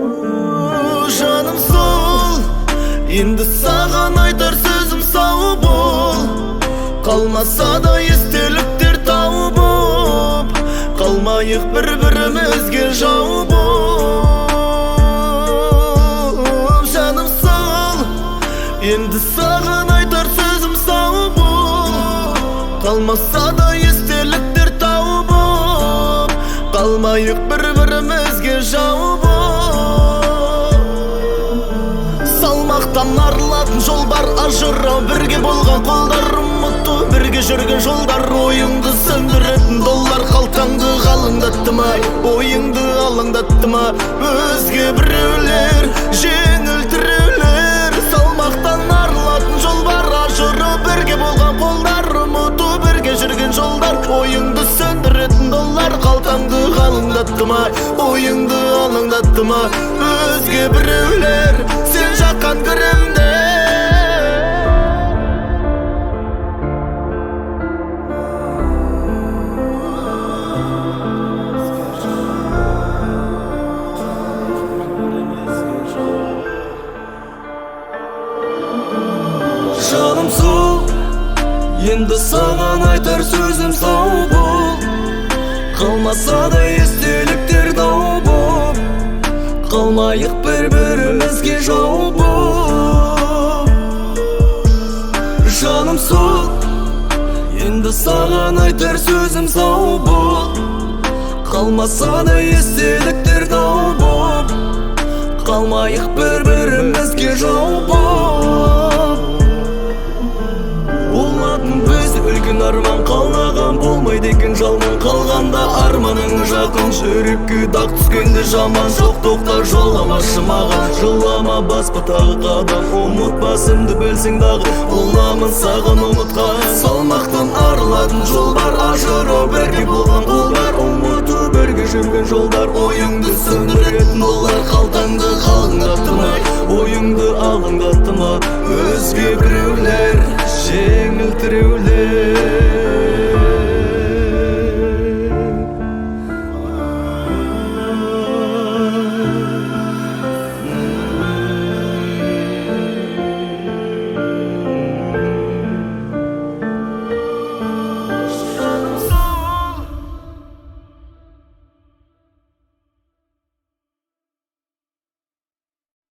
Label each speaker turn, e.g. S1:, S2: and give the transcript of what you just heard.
S1: Жаным сол, енді саған айтар сөзім сау бол. Қалмаса да естеліктер тауып, қалмайық бір-бірімізге жау болып. Жаным сол, енді саған айтар сөзім сау бол. Қалмаса да естеліктер тауып, қалмайық бір-бірімізге жау болып. Салмақтан арылатын жол бар, ажырау бірге болған қолдар, ұмыту бірге жүрген жолдар. Ойыңды сөндіретін доллар қалтаңды қалыңдатты ма, ойыңды алаңдатты ма өзге біреулер, жеңіл тіреулер. Салмақтан арылатын жол бар, ажырау бірге болған қолдар, ұмыту бірге жүрген жолдар. Ойыңды сөндіретін доллар қалтаңды қалыңдатты ма, ойыңды алаңдатты ма өзге біреулер, сен жаққан көрімде. Жаным сол, енді саған айтар сөзім сау бол. Қалмаса да естеліктер дау бол, қалмайық бір-бірімізге жау бол. Жаным сол, енді саған айтар сөзім сау бол. Қалмаса да естеліктер дау бол, қалмайық бір-бірімізге жау бол. Болатын бізді үлкен арман, қалмаған болмайды екен жалман. Қалғанда арманың жақын, жүрекке дақ түскенде жаман. Жоқ тоқтар жоламашы маған, жылама баспа тағы қадам. Ұмытпасымды білсең дағы, боламын саған ұмытқан. Салмақтан арылатын жол бар, ажырау бірге болған қолдар, ұмыту бірге жүрген жолдар. Ойыңды сөндіретін олар қалтаңды қалыңдатты ма, ойыңды алаңдатты ма өзге біреулер, жеңіл тіреулер.